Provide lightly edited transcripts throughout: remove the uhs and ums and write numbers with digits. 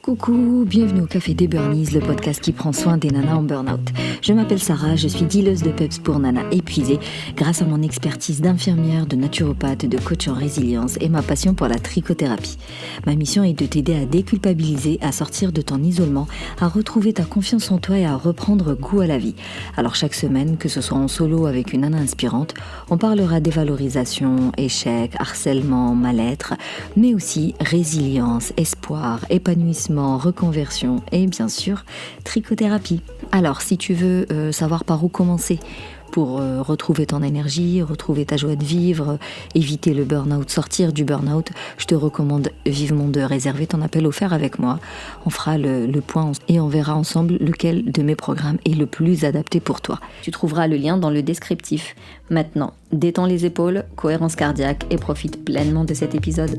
Coucou, bienvenue au Café des Burnies, le podcast qui prend soin des nanas en burn-out. Je m'appelle Sarah, je suis dealeuse de peps pour nanas épuisées grâce à mon expertise d'infirmière, de naturopathe, de coach en résilience et ma passion pour la trichothérapie. Ma mission est de t'aider à déculpabiliser, à sortir de ton isolement, à retrouver ta confiance en toi et à reprendre goût à la vie. Alors chaque semaine, que ce soit en solo avec une nana inspirante, on parlera dévalorisation, échec, harcèlement, mal-être, mais aussi résilience, espoir, épanouissement, reconversion et bien sûr trichothérapie. Alors si tu veux savoir par où commencer pour retrouver ton énergie, retrouver ta joie de vivre, éviter le burn-out, sortir du burn-out, je te recommande vivement de réserver ton appel offert avec moi. On fera le point et on verra ensemble lequel de mes programmes est le plus adapté pour toi. Tu trouveras le lien dans le descriptif. Maintenant, détends les épaules, cohérence cardiaque et profite pleinement de cet épisode.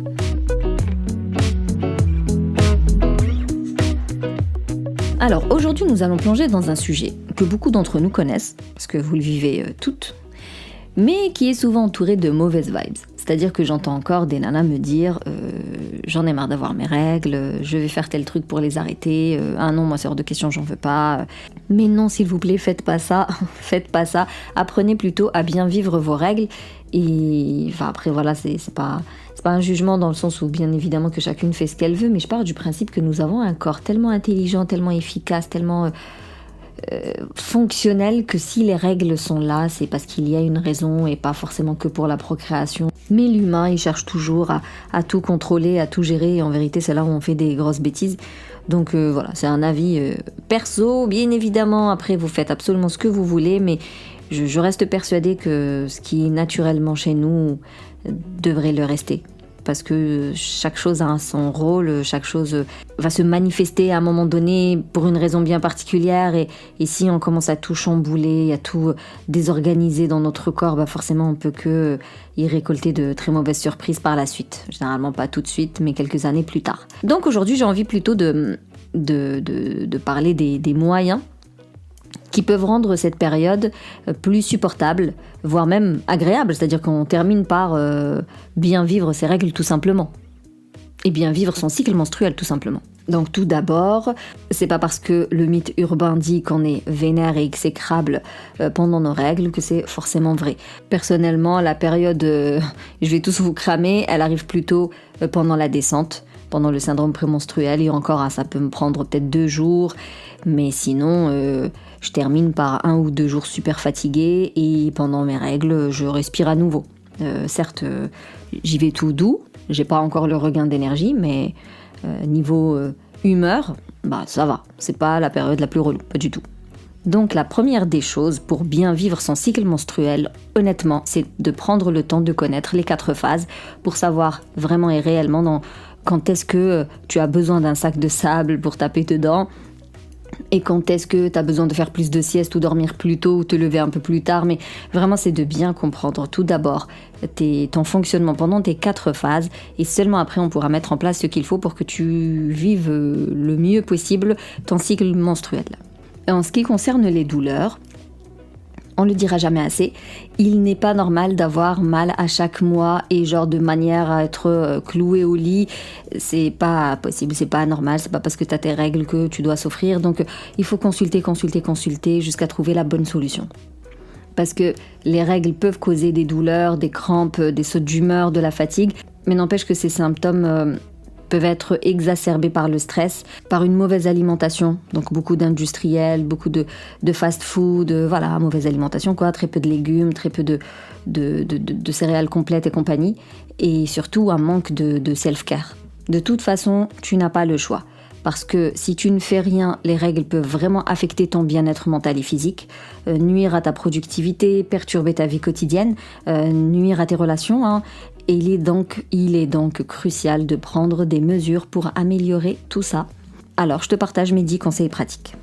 Alors aujourd'hui nous allons plonger dans un sujet que beaucoup d'entre nous connaissent, parce que vous le vivez toutes, mais qui est souvent entouré de mauvaises vibes. C'est-à-dire que j'entends encore des nanas me dire j'en ai marre d'avoir mes règles, je vais faire tel truc pour les arrêter, ah non moi c'est hors de question, j'en veux pas. Mais non s'il vous plaît, faites pas ça, apprenez plutôt à bien vivre vos règles. Et enfin après voilà, c'est pas un jugement dans le sens où bien évidemment que chacune fait ce qu'elle veut, mais je pars du principe que nous avons un corps tellement intelligent, tellement efficace, tellement fonctionnel que si les règles sont là, c'est parce qu'il y a une raison et pas forcément que pour la procréation. Mais l'humain, il cherche toujours à tout contrôler, à tout gérer, et en vérité c'est là où on fait des grosses bêtises. Donc voilà, c'est un avis perso, bien évidemment, après vous faites absolument ce que vous voulez, mais je reste persuadée que ce qui est naturellement chez nous devrait le rester. Parce que chaque chose a son rôle, chaque chose va se manifester à un moment donné pour une raison bien particulière. Et si on commence à tout chambouler, à tout désorganiser dans notre corps, bah forcément on peut que y récolter de très mauvaises surprises par la suite. Généralement pas tout de suite, mais quelques années plus tard. Donc aujourd'hui j'ai envie plutôt de parler des moyens qui peuvent rendre cette période plus supportable, voire même agréable, c'est-à-dire qu'on termine par bien vivre ses règles tout simplement, et bien vivre son cycle menstruel tout simplement. Donc tout d'abord, c'est pas parce que le mythe urbain dit qu'on est vénère et exécrable pendant nos règles que c'est forcément vrai. Personnellement, la période, je vais tous vous cramer, elle arrive plutôt pendant la descente, pendant le syndrome prémenstruel, et encore ça peut me prendre peut-être 2 jours, mais sinon je termine par 1 ou 2 jours super fatiguée et pendant mes règles je respire à nouveau. Certes j'y vais tout doux, j'ai pas encore le regain d'énergie, mais niveau humeur, bah ça va, c'est pas la période la plus relou, pas du tout. Donc la première des choses pour bien vivre son cycle menstruel, honnêtement, c'est de prendre le temps de connaître les 4 phases pour savoir vraiment et réellement quand est-ce que tu as besoin d'un sac de sable pour taper dedans, et quand est-ce que tu as besoin de faire plus de sieste ou dormir plus tôt ou te lever un peu plus tard. Mais vraiment c'est de bien comprendre tout d'abord ton fonctionnement pendant tes 4 phases, et seulement après on pourra mettre en place ce qu'il faut pour que tu vives le mieux possible ton cycle menstruel. En ce qui concerne les douleurs, on le dira jamais assez, il n'est pas normal d'avoir mal à chaque mois et genre de manière à être cloué au lit. C'est pas possible, c'est pas normal, c'est pas parce que t'as tes règles que tu dois souffrir. Donc il faut consulter jusqu'à trouver la bonne solution. Parce que les règles peuvent causer des douleurs, des crampes, des sautes d'humeur, de la fatigue, mais n'empêche que ces symptômes peuvent être exacerbés par le stress, par une mauvaise alimentation, donc beaucoup d'industriels, beaucoup de fast-food, voilà, mauvaise alimentation quoi, très peu de légumes, très peu de céréales complètes et compagnie, et surtout un manque de self-care. De toute façon, tu n'as pas le choix, parce que si tu ne fais rien, les règles peuvent vraiment affecter ton bien-être mental et physique, nuire à ta productivité, perturber ta vie quotidienne, nuire à tes relations, hein. Et il est donc crucial de prendre des mesures pour améliorer tout ça. Alors, je te partage mes 10 conseils pratiques.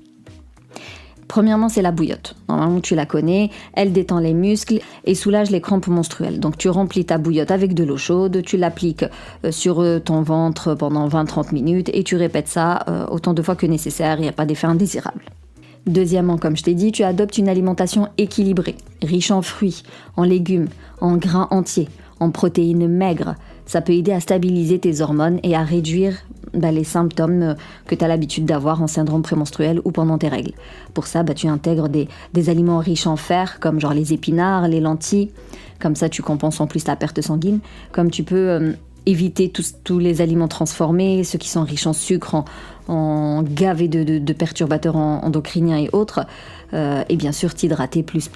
Premièrement, c'est la bouillotte. Normalement, tu la connais, elle détend les muscles et soulage les crampes menstruelles. Donc, tu remplis ta bouillotte avec de l'eau chaude, tu l'appliques sur ton ventre pendant 20-30 minutes et tu répètes ça autant de fois que nécessaire, il n'y a pas d'effet indésirable. Deuxièmement, comme je t'ai dit, tu adoptes une alimentation équilibrée, riche en fruits, en légumes, en grains entiers, en protéines maigres. Ça peut aider à stabiliser tes hormones et à réduire les symptômes que tu as l'habitude d'avoir en syndrome prémenstruel ou pendant tes règles. Pour ça, tu intègres des aliments riches en fer, comme genre les épinards, les lentilles. Comme ça, tu compenses en plus la perte sanguine. Comme tu peux éviter tous les aliments transformés, ceux qui sont riches en sucre, en gavés de perturbateurs endocriniens et autres. Et bien sûr, t'hydrater plus.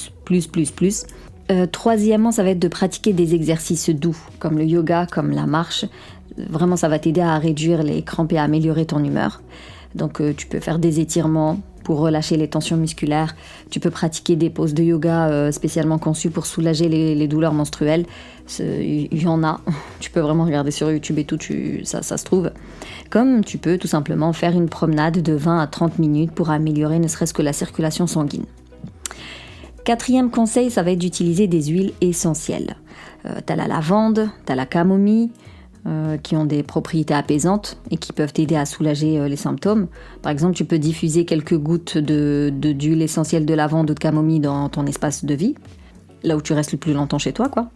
Troisièmement, ça va être de pratiquer des exercices doux, comme le yoga, comme la marche. Vraiment, ça va t'aider à réduire les crampes et à améliorer ton humeur. Donc, tu peux faire des étirements pour relâcher les tensions musculaires. Tu peux pratiquer des poses de yoga spécialement conçues pour soulager les douleurs menstruelles. Il y en a. Tu peux vraiment regarder sur YouTube et tout, ça se trouve. Comme tu peux tout simplement faire une promenade de 20 à 30 minutes pour améliorer ne serait-ce que la circulation sanguine. Quatrième conseil, ça va être d'utiliser des huiles essentielles. T'as la lavande, t'as la camomille, qui ont des propriétés apaisantes et qui peuvent t'aider à soulager les symptômes. Par exemple, tu peux diffuser quelques gouttes d'huile essentielle de lavande ou de camomille dans ton espace de vie, là où tu restes le plus longtemps chez toi, quoi.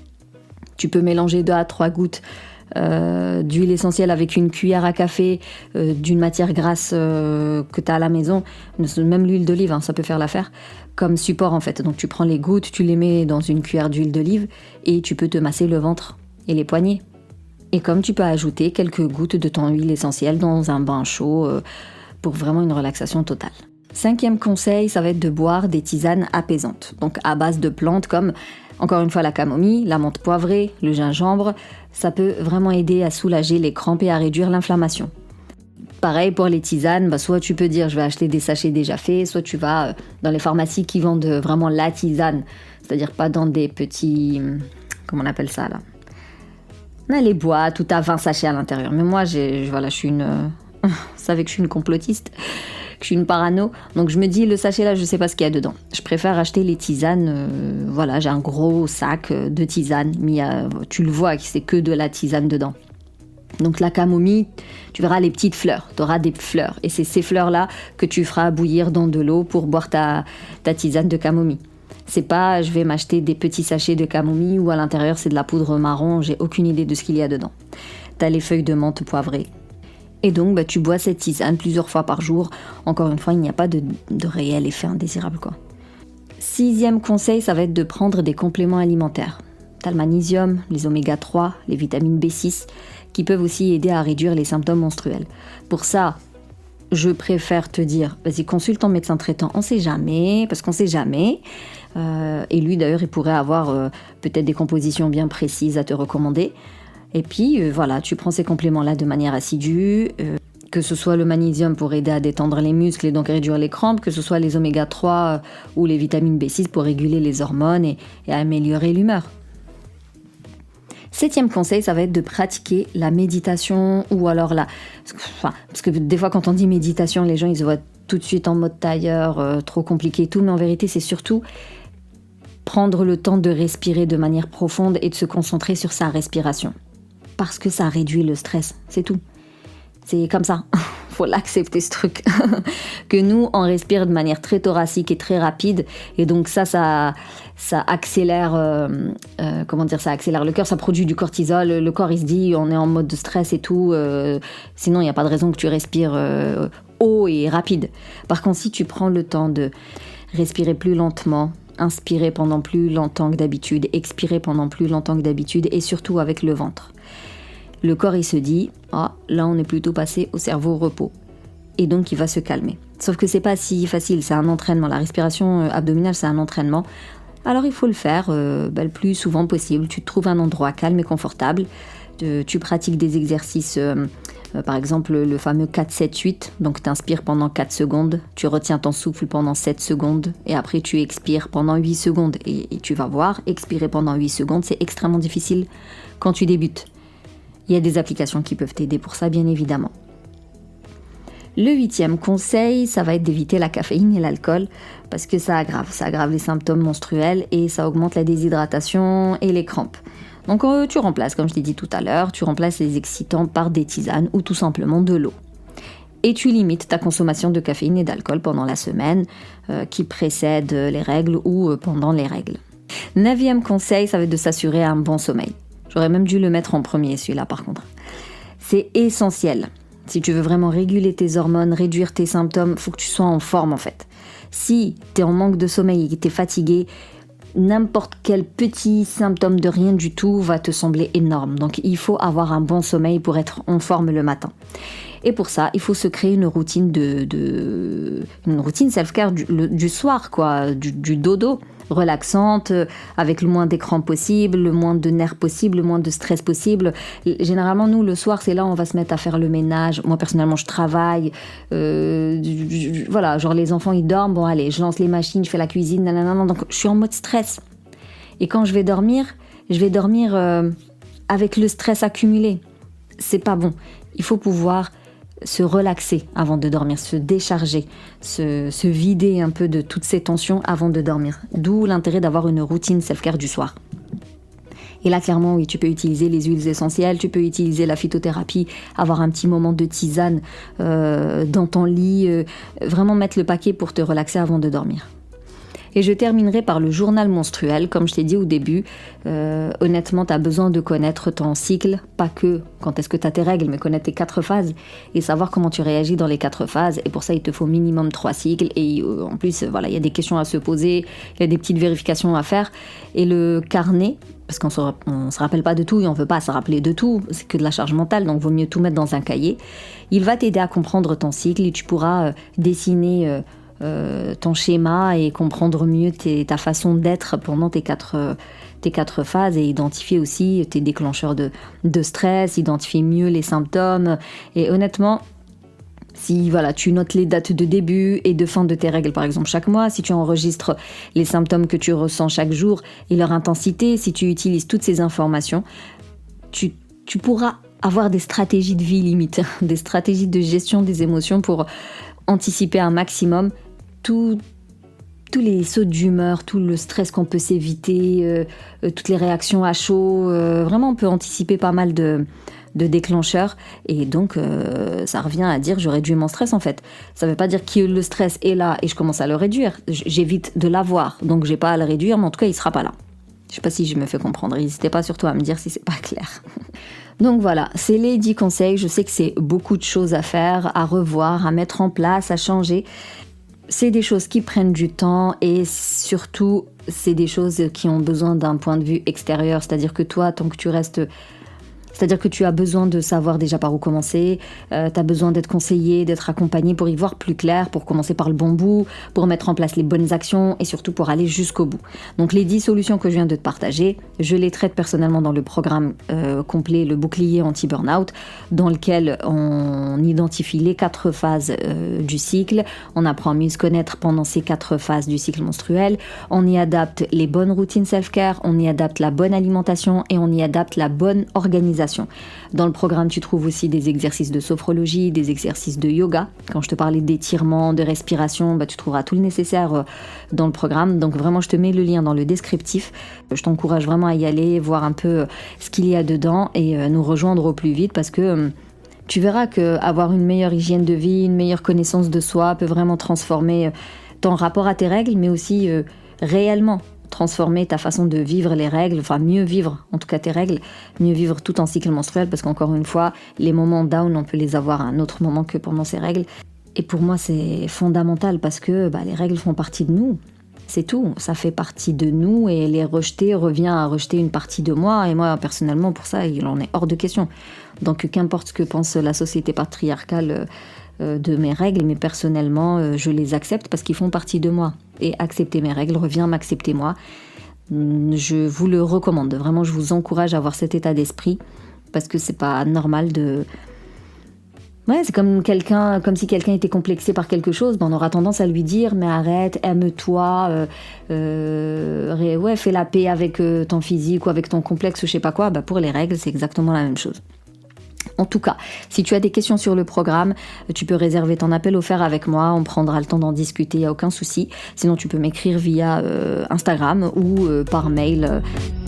Tu peux mélanger 2 à 3 gouttes d'huile essentielle avec une cuillère à café d'une matière grasse que tu as à la maison, même l'huile d'olive, ça peut faire l'affaire, comme support en fait. Donc tu prends les gouttes, tu les mets dans une cuillère d'huile d'olive et tu peux te masser le ventre et les poignets. Et comme tu peux ajouter quelques gouttes de ton huile essentielle dans un bain chaud pour vraiment une relaxation totale. 5e conseil, ça va être de boire des tisanes apaisantes, donc à base de plantes comme, encore une fois, la camomille, la menthe poivrée, le gingembre. Ça peut vraiment aider à soulager les crampes et à réduire l'inflammation. Pareil pour les tisanes, soit tu peux dire je vais acheter des sachets déjà faits, soit tu vas dans les pharmacies qui vendent vraiment la tisane, c'est-à-dire pas dans des petits... comment on appelle ça là ? On a les boîtes, tout à 20 sachets à l'intérieur. Mais moi, je suis une... vous savez que je suis une complotiste, que je suis une parano. Donc je me dis, le sachet là, je sais pas ce qu'il y a dedans. Je préfère acheter les tisanes. J'ai un gros sac de tisanes. Tu le vois, c'est que de la tisane dedans. Donc la camomille, tu verras les petites fleurs. Tu auras des fleurs. Et c'est ces fleurs-là que tu feras bouillir dans de l'eau pour boire ta tisane de camomille. C'est pas, je vais m'acheter des petits sachets de camomille où à l'intérieur c'est de la poudre marron, j'ai aucune idée de ce qu'il y a dedans. T'as les feuilles de menthe poivrées. Et donc tu bois cette tisane plusieurs fois par jour. Encore une fois, il n'y a pas de réel effet indésirable, quoi. 6e conseil, ça va être de prendre des compléments alimentaires. T'as le magnésium, les oméga 3, les vitamines B6, qui peuvent aussi aider à réduire les symptômes menstruels. Pour ça, je préfère te dire, vas-y, consulte ton médecin traitant, on sait jamais, parce qu'on sait jamais. Et lui, d'ailleurs, il pourrait avoir peut-être des compositions bien précises à te recommander. Et puis, tu prends ces compléments-là de manière assidue, que ce soit le magnésium pour aider à détendre les muscles et donc réduire les crampes, que ce soit les oméga 3 ou les vitamines B6 pour réguler les hormones et améliorer l'humeur. 7e conseil, ça va être de pratiquer la méditation ou alors parce que des fois quand on dit méditation, les gens ils se voient tout de suite en mode tailleur, trop compliqué et tout, mais en vérité c'est surtout prendre le temps de respirer de manière profonde et de se concentrer sur sa respiration. Parce que ça réduit le stress, c'est tout. C'est comme ça, faut l'accepter ce truc. Que nous, on respire de manière très thoracique et très rapide, et donc ça accélère, ça accélère le cœur, ça produit du cortisol, le corps il se dit on est en mode de stress et tout, sinon il n'y a pas de raison que tu respires haut et rapide. Par contre, si tu prends le temps de respirer plus lentement, inspirer pendant plus longtemps que d'habitude, expirer pendant plus longtemps que d'habitude, et surtout avec le ventre. Le corps, il se dit, là, on est plutôt passé au cerveau repos. Et donc, il va se calmer. Sauf que c'est pas si facile, c'est un entraînement. La respiration abdominale, c'est un entraînement. Alors, il faut le faire le plus souvent possible. Tu te trouves un endroit calme et confortable. Tu pratiques des exercices, par exemple, le fameux 4-7-8. Donc, tu inspires pendant 4 secondes. Tu retiens ton souffle pendant 7 secondes. Et après, tu expires pendant 8 secondes. Et tu vas voir, expirer pendant 8 secondes, c'est extrêmement difficile quand tu débutes. Il y a des applications qui peuvent t'aider pour ça, bien évidemment. Le 8e conseil, ça va être d'éviter la caféine et l'alcool parce que ça aggrave les symptômes menstruels et ça augmente la déshydratation et les crampes. Donc tu remplaces, comme je t'ai dit tout à l'heure, tu remplaces les excitants par des tisanes ou tout simplement de l'eau. Et tu limites ta consommation de caféine et d'alcool pendant la semaine qui précède les règles ou pendant les règles. 9e conseil, ça va être de s'assurer un bon sommeil. J'aurais même dû le mettre en premier, celui-là, par contre. C'est essentiel. Si tu veux vraiment réguler tes hormones, réduire tes symptômes, il faut que tu sois en forme en fait. Si tu es en manque de sommeil et que tu es fatigué, n'importe quel petit symptôme de rien du tout va te sembler énorme. Donc il faut avoir un bon sommeil pour être en forme le matin. Et pour ça, il faut se créer une routine une routine self-care du soir, quoi, du dodo, relaxante, avec le moins d'écran possible, le moins de nerfs possible, le moins de stress possible. Généralement, nous, le soir, c'est là où on va se mettre à faire le ménage. Moi, personnellement, je travaille. Voilà, genre les enfants, ils dorment. Bon, allez, je lance les machines, je fais la cuisine, nanana. Donc, je suis en mode stress. Et quand je vais dormir avec le stress accumulé. C'est pas bon. Il faut pouvoir se relaxer avant de dormir, se décharger, se vider un peu de toutes ces tensions avant de dormir. D'où l'intérêt d'avoir une routine self-care du soir. Et là, clairement, oui, tu peux utiliser les huiles essentielles, tu peux utiliser la phytothérapie, avoir un petit moment de tisane dans ton lit, vraiment mettre le paquet pour te relaxer avant de dormir. Et je terminerai par le journal menstruel. Comme je t'ai dit au début, honnêtement, tu as besoin de connaître ton cycle, pas que quand est-ce que tu as tes règles, mais connaître tes 4 phases et savoir comment tu réagis dans les 4 phases. Et pour ça, il te faut minimum 3 cycles. Et en plus, voilà, il y a des questions à se poser, il y a des petites vérifications à faire. Et le carnet, parce qu'on se rappelle pas de tout et on veut pas se rappeler de tout, c'est que de la charge mentale, donc vaut mieux tout mettre dans un cahier. Il va t'aider à comprendre ton cycle et tu pourras dessiner ton schéma et comprendre mieux ta façon d'être pendant tes 4 phases et identifier aussi tes déclencheurs de stress, identifier mieux les symptômes. Et honnêtement, si voilà, tu notes les dates de début et de fin de tes règles par exemple chaque mois, si tu enregistres les symptômes que tu ressens chaque jour et leur intensité, si tu utilises toutes ces informations, tu pourras avoir des stratégies de vie limite, des stratégies de gestion des émotions pour anticiper un maximum tous les sauts d'humeur, tout le stress qu'on peut s'éviter, toutes les réactions à chaud. Vraiment, on peut anticiper pas mal de déclencheurs. Et donc, ça revient à dire je réduis mon stress en fait. Ça veut pas dire que le stress est là et je commence à le réduire. J'évite de l'avoir, donc j'ai pas à le réduire, mais en tout cas, il sera pas là. Je sais pas si je me fais comprendre. N'hésitez pas surtout à me dire si c'est pas clair. Donc voilà, c'est les 10 conseils. Je sais que c'est beaucoup de choses à faire, à revoir, à mettre en place, à changer. C'est des choses qui prennent du temps et surtout, c'est des choses qui ont besoin d'un point de vue extérieur. C'est-à-dire que toi, tant que tu restes... C'est-à-dire que tu as besoin de savoir déjà par où commencer, tu as besoin d'être conseillé, d'être accompagné pour y voir plus clair, pour commencer par le bon bout, pour mettre en place les bonnes actions et surtout pour aller jusqu'au bout. Donc les 10 solutions que je viens de te partager, je les traite personnellement dans le programme complet, le bouclier anti-burnout, dans lequel on identifie les 4 phases du cycle, on apprend à mieux se connaître pendant ces 4 phases du cycle menstruel, on y adapte les bonnes routines self-care, on y adapte la bonne alimentation et on y adapte la bonne organisation. Dans le programme, tu trouves aussi des exercices de sophrologie, des exercices de yoga. Quand je te parlais d'étirement, de respiration, tu trouveras tout le nécessaire dans le programme. Donc vraiment, je te mets le lien dans le descriptif. Je t'encourage vraiment à y aller, voir un peu ce qu'il y a dedans et nous rejoindre au plus vite parce que tu verras qu'avoir une meilleure hygiène de vie, une meilleure connaissance de soi peut vraiment transformer ton rapport à tes règles, mais aussi réellement transformer ta façon de vivre les règles, enfin mieux vivre en tout cas tes règles, mieux vivre tout en cycle menstruel parce qu'encore une fois, les moments down, on peut les avoir à un autre moment que pendant ces règles. Et pour moi, c'est fondamental parce que les règles font partie de nous. C'est tout, ça fait partie de nous et les rejeter revient à rejeter une partie de moi. Et moi, personnellement, pour ça, il en est hors de question. Donc qu'importe ce que pense la société patriarcale de mes règles, mais personnellement, je les accepte parce qu'ils font partie de moi. Et accepter mes règles revient à m'accepter moi. Je vous le recommande. Vraiment, je vous encourage à avoir cet état d'esprit parce que c'est pas normal de... Ouais, c'est comme si quelqu'un était complexé par quelque chose, on aura tendance à lui dire mais arrête, aime-toi, fais la paix avec ton physique ou avec ton complexe ou je sais pas quoi. Pour les règles, c'est exactement la même chose. En tout cas, si tu as des questions sur le programme, tu peux réserver ton appel offert avec moi, on prendra le temps d'en discuter, il n'y a aucun souci. Sinon, tu peux m'écrire via Instagram ou par mail.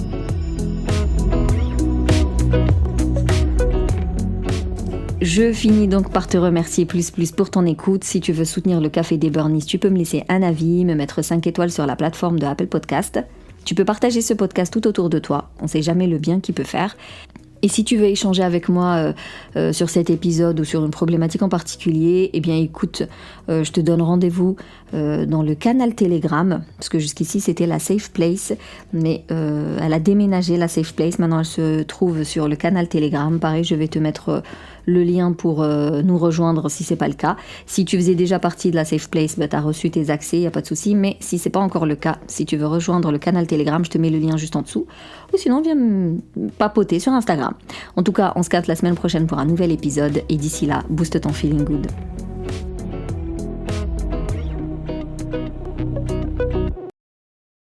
Je finis donc par te remercier plus pour ton écoute. Si tu veux soutenir le Café des Burnies, tu peux me laisser un avis, me mettre 5 étoiles sur la plateforme de Apple Podcast. Tu peux partager ce podcast tout autour de toi, on ne sait jamais le bien qu'il peut faire. Et si tu veux échanger avec moi sur cet épisode ou sur une problématique en particulier, eh bien écoute, je te donne rendez-vous dans le canal Telegram, parce que jusqu'ici c'était la Safe Place, mais elle a déménagé la Safe Place, maintenant elle se trouve sur le canal Telegram. Pareil, je vais te mettre le lien pour nous rejoindre si c'est pas le cas. Si tu faisais déjà partie de la Safe Place, tu as reçu tes accès, il n'y a pas de souci, mais si c'est pas encore le cas, si tu veux rejoindre le canal Telegram, je te mets le lien juste en dessous, ou sinon viens me papoter sur Instagram. En tout cas, on se capte la semaine prochaine pour un nouvel épisode et d'ici là, booste ton feeling good.